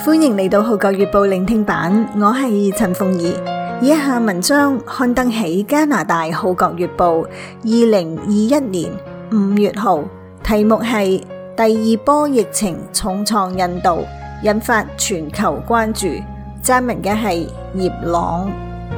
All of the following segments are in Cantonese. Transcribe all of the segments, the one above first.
歡迎嚟到《號角月報》聆聽版，我係陳鳳儀。以下文章刊登喺加拿大《號角月報》2021年5月號，題目係第二波疫情重創印度，引發全球關注。撰文嘅係葉朗。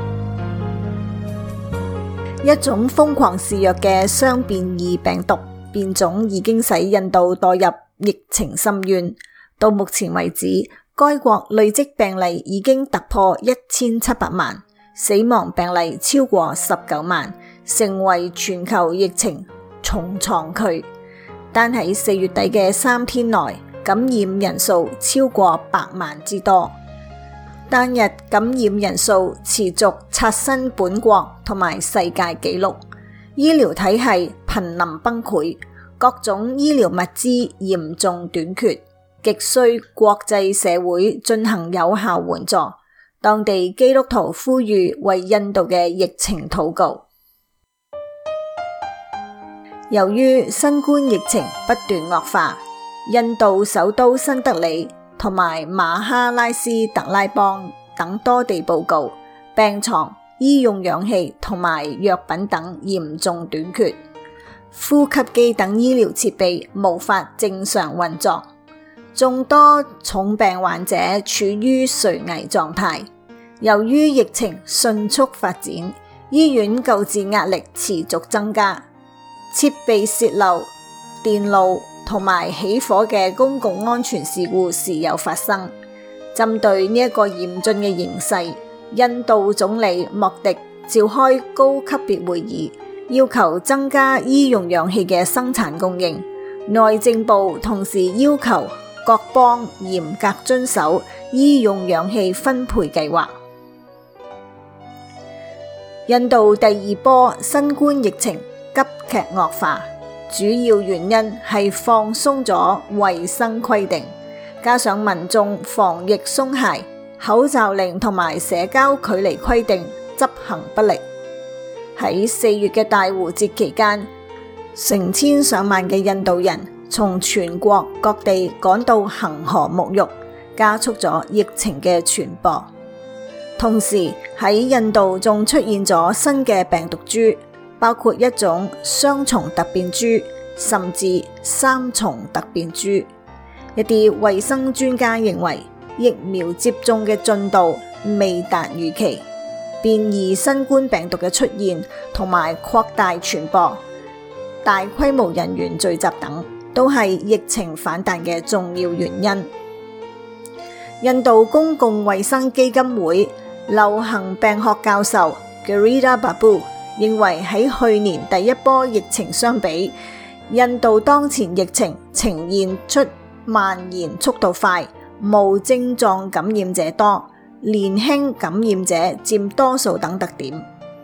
一種瘋狂肆虐嘅雙變異病毒變種已經使印度墮入疫情深淵。到目前為止，該國累積病例已經突破1700萬，死亡病例超過19萬，成為全球疫情重創區。單喺4月底嘅3天內，感染人數超過100萬之多。單日感染人數持續刷新本國同埋世界紀錄，醫療體系瀕臨崩潰，各種醫療物資嚴重短缺，極需國際社會進行有效援助。當地基督徒呼籲為印度嘅疫情禱告。由於新冠疫情不斷惡化，印度首都新德里同埋馬哈拉斯特拉邦等多地報告，病床、醫用氧氣同埋藥品等嚴重短缺，呼吸機等醫療設備無法正常運作，眾多重病患者處於垂危狀態。由於疫情迅速發展，醫院救治壓力持續增加，設備洩漏、電路同埋起火嘅公共安全事故時有發生。針對呢一個嚴峻嘅形勢，印度總理莫迪召開高級別會議，要求增加醫用氧氣嘅生產供應。內政部同時要求各邦嚴格遵守醫用氧氣分配計劃。印度第二波新冠疫情急劇惡化，主要原因係放鬆咗衛生規定，加上民眾防疫鬆懈，口罩令同埋社交距離規定執行不力。喺4月嘅大壺節期間，成千上萬嘅印度人從全國各地趕到恒河沐浴，加速咗疫情嘅傳播。同時喺印度仲出現咗新嘅病毒株，包括一種雙重突變株，甚至3重突變株。一啲衛生專家認為，疫苗接種嘅進度未達預期，變異新冠病毒嘅出現同埋擴大傳播、大規模人員聚集等，都係疫情反彈嘅重要原因。印度公共衛生基金會流行病學教授 Girida Babu 認為，喺去年第一波疫情相比，印度當前疫情呈現出蔓延速度快、無症狀感染者多、年輕感染者佔多數等特點。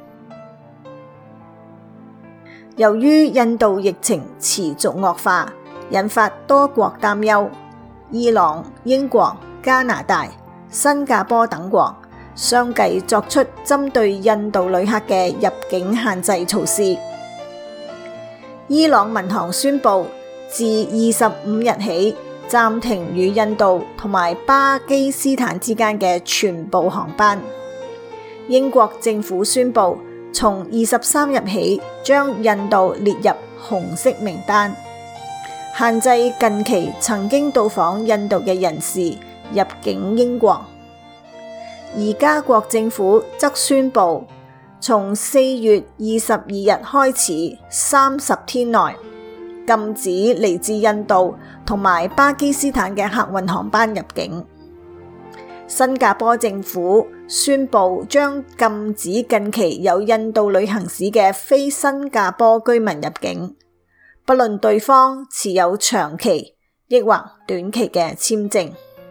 由於印度疫情持續惡化，引發多國擔憂，伊朗、英國、加拿大、新加坡等國相繼作出針對印度旅客嘅入境限制措施。伊朗民航宣布，自25日起暫停與印度同埋巴基斯坦之間嘅全部航班。英國政府宣布，從23日起將印度列入紅色名單，限制近期曾經到訪印度嘅人士入境英國。而加國政府則宣布，從4月22日開始，30天內禁止嚟自印度同埋巴基斯坦嘅客運航班入境。新加坡政府宣布將禁止近期有印度旅行史嘅非新加坡居民入境，不論對方持有長期抑或短期嘅簽證。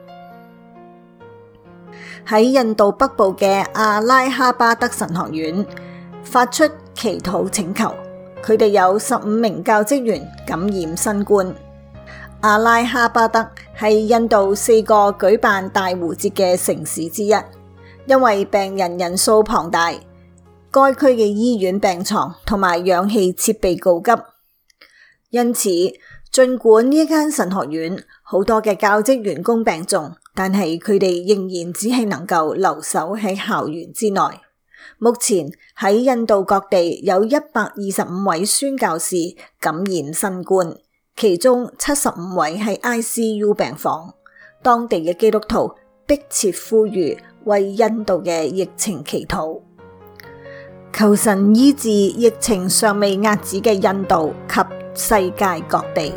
喺印度北部嘅阿拉哈巴德神學院發出祈禱請求，佢哋有15名教職員感染新冠。阿拉哈巴德係印度4個舉辦大壺節嘅城市之一，因為病人人數龐大，該區嘅醫院病床同埋氧氣設備告急，因此儘管呢間神學院好多嘅教職員工病重，但係佢哋仍然只係能夠留守喺校園之內。目前喺印度各地有125位宣教士感染新冠，其中75位喺 ICU 病房。當地嘅基督徒迫切呼籲為印度嘅疫情祈禱，求神醫治疫情尚未遏止嘅印度及世界各地。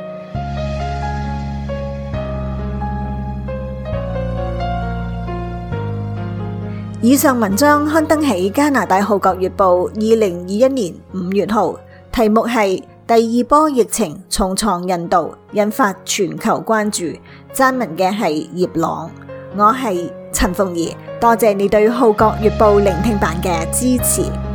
以上文章刊登喺加拿大《號角月報》2021年5月號，題目係第二波疫情重創印度，引發全球關注。撰文嘅係葉朗，我係陳鳳儀，多謝你對《號角月報》聆聽版嘅支持。